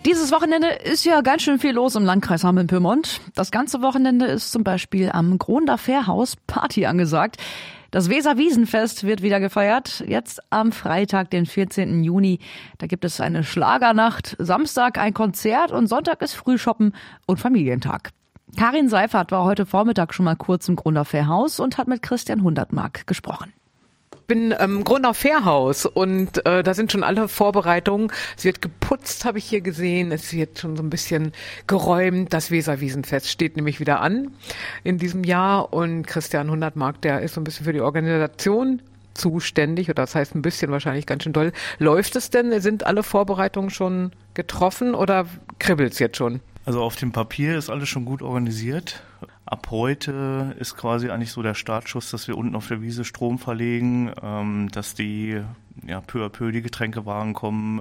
Dieses Wochenende ist ja ganz schön viel los im Landkreis Hameln-Pyrmont. Das ganze Wochenende ist zum Beispiel am Grohnder Fährhaus Party angesagt. Das Weser-Wiesenfest wird wieder gefeiert. Jetzt am Freitag, den 14. Juni. Da gibt es eine Schlagernacht, Samstag ein Konzert und Sonntag ist Frühshoppen und Familientag. Karin Seifert war heute Vormittag schon mal kurz im Grohnder Fährhaus und hat mit Christian Hundertmark gesprochen. Ich bin im Grohnder Fährhaus und da sind schon alle Vorbereitungen. Es wird geputzt, habe ich hier gesehen. Es wird schon so ein bisschen geräumt. Das Weser-Wiesenfest steht nämlich wieder an in diesem Jahr. Und Christian Hundertmark, der ist so ein bisschen für die Organisation zuständig. Oder das heißt ein bisschen, wahrscheinlich ganz schön doll. Läuft es denn? Sind alle Vorbereitungen schon getroffen oder kribbelt es jetzt schon? Also auf dem Papier ist alles schon gut organisiert. Ab heute ist quasi eigentlich so der Startschuss, dass wir unten auf der Wiese Strom verlegen, dass die peu à peu die Getränkewagen kommen,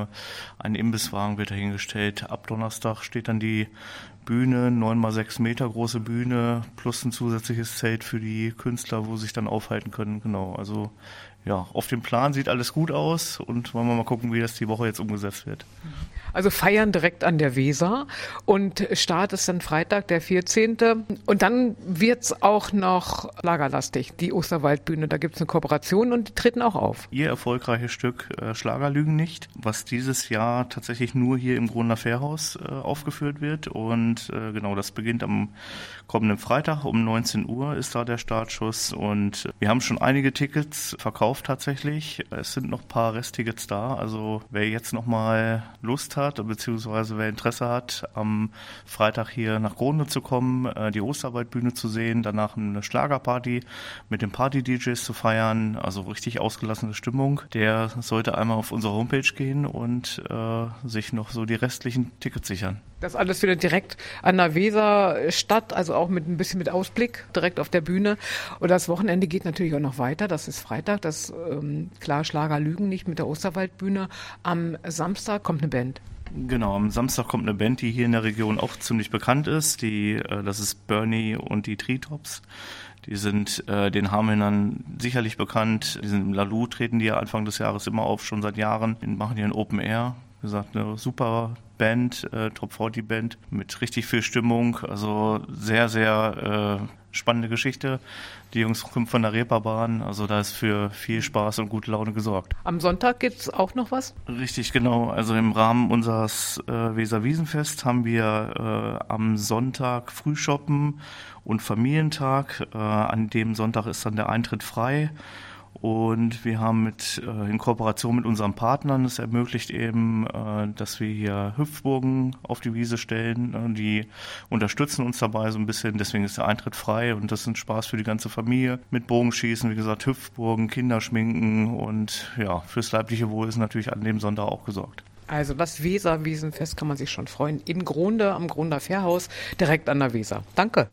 ein Imbisswagen wird dahingestellt. Ab Donnerstag steht dann die Bühne, 9x6 Meter große Bühne, plus ein zusätzliches Zelt für die Künstler, wo sie sich dann aufhalten können. Genau, also ja, auf dem Plan sieht alles gut aus und wollen wir mal gucken, wie das die Woche jetzt umgesetzt wird. Also feiern direkt an der Weser und Start ist dann Freitag, der 14. Und dann wird's auch noch schlagerlastig, die Osterwaldbühne. Da gibt's eine Kooperation und die treten auch auf. Ihr erfolgreiches Stück Schlager lügen nicht, was dieses Jahr tatsächlich nur hier im Grohnder Fährhaus aufgeführt wird. Und genau, das beginnt am kommenden Freitag um 19 Uhr ist da der Startschuss. Und wir haben schon einige Tickets verkauft tatsächlich. Es sind noch ein paar Resttickets da. Also wer jetzt noch mal Lust hat, beziehungsweise wer Interesse hat, am Freitag hier nach Grohne zu kommen, die Osterwaldbühne zu sehen, danach eine Schlagerparty mit den Party-DJs zu feiern, also richtig ausgelassene Stimmung, der sollte einmal auf unsere Homepage gehen und sich noch so die restlichen Tickets sichern. Das alles wieder direkt an der Weser statt, also auch mit ein bisschen mit Ausblick direkt auf der Bühne. Und das Wochenende geht natürlich auch noch weiter. Das ist Freitag, das klar Schlager lügen nicht mit der Osterwaldbühne. Am Samstag kommt eine Band. Genau, am Samstag kommt eine Band, die hier in der Region auch ziemlich bekannt ist. Das ist Bernie und die Treetops. Die sind den Hamelnern sicherlich bekannt. Die sind im Lalou, treten die ja Anfang des Jahres immer auf, schon seit Jahren. Die machen hier ein Open Air. Wie gesagt, eine super Band, Top 40 Band mit richtig viel Stimmung. Also sehr, sehr spannende Geschichte. Die Jungs kommen von der Reeperbahn, also da ist für viel Spaß und gute Laune gesorgt. Am Sonntag gibt's auch noch was? Richtig, genau. Also im Rahmen unseres Weser-Wiesenfest haben wir am Sonntag Frühshoppen und Familientag. An dem Sonntag ist dann der Eintritt frei. Und wir haben in Kooperation mit unseren Partnern es ermöglicht eben, dass wir hier Hüpfburgen auf die Wiese stellen. Die unterstützen uns dabei so ein bisschen, deswegen ist der Eintritt frei und das ist ein Spaß für die ganze Familie. Mit Bogenschießen, wie gesagt, Hüpfburgen, Kinderschminken und ja, fürs leibliche Wohl ist natürlich an dem Sonntag auch gesorgt. Also das Weser-Wiesenfest kann man sich schon freuen. In Grohne, am Grohnder Fährhaus, direkt an der Weser. Danke.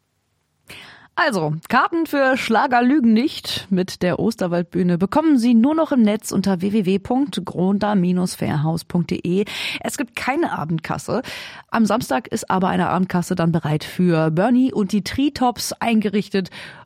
Also, Karten für Schlager lügen nicht mit der Osterwaldbühne bekommen Sie nur noch im Netz unter www.grohnder-fährhaus.de. Es gibt keine Abendkasse. Am Samstag ist aber eine Abendkasse dann bereit für Bernie und die Treetops eingerichtet.